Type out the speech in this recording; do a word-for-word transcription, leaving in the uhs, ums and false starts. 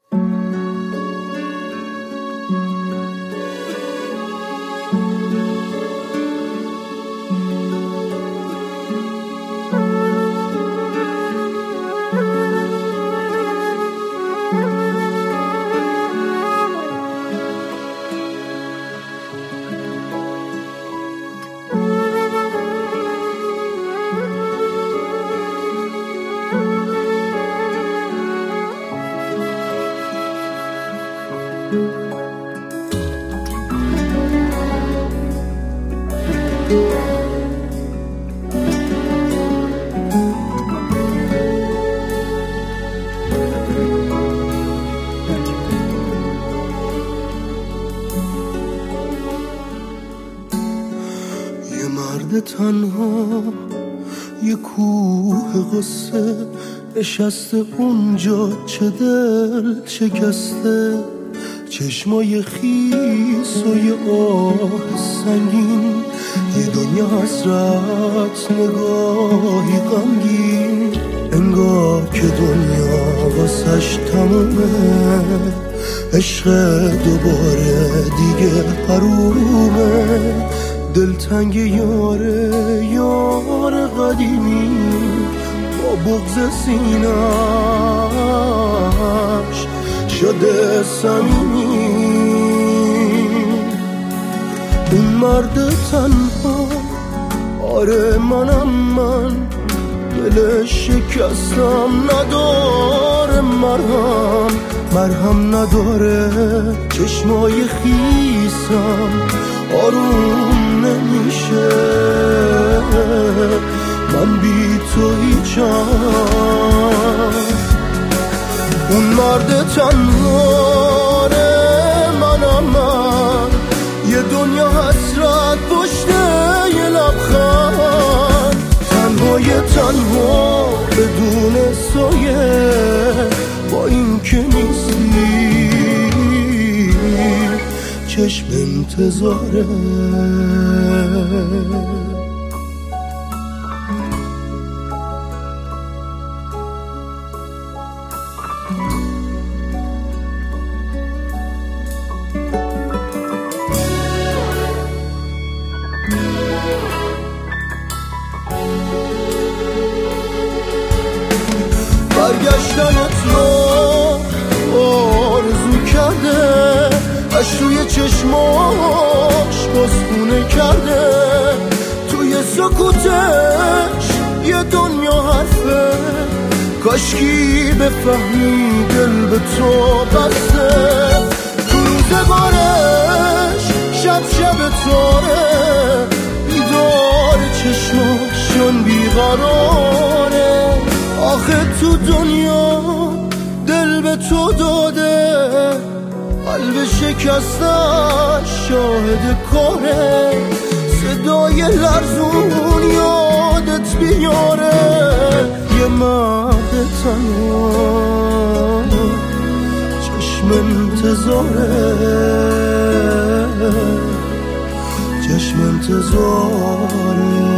یه مرد تنها یه کوه قصه نشسته اونجا، چه دل شکسته، چشمای خیس و یه آه سنگین، یه دنیا حسرت، نگاهی غمگین، انگار که دنیا واسش تمومه، عشق دوباره دیگه حرومه، دلتنگ یاره یار قدیمی با بغض سینه‌اش شده صمیمی. اون مرد تنها، آره منم من، دل شکستم نداره مرهم، مرهم نداره، چشمای خیسم آروم نمیشه، من بی تو هیچم. اون مرد تنهاره منم من، یه دنیا حسرت پشته یه لبخند، تنهای تنها بدون سایه، با این که نیستی چشم انتظاره. برگشتن تو آرزو کرده، اش توی چشماش بازخونه کرده، توی سکوتش یه دنیا حرفه، کاشکی بفهمی دل به تو بسته، تو روزگارش شب شب تاره، بیدار چشماشون بیقراره، آخه تو دنیا دل به تو داده، قلب شکستش شاهد کاره، صدای لرزون یادت بیاره، یه مرد تنها چشم انتظاره، چشم انتظاره.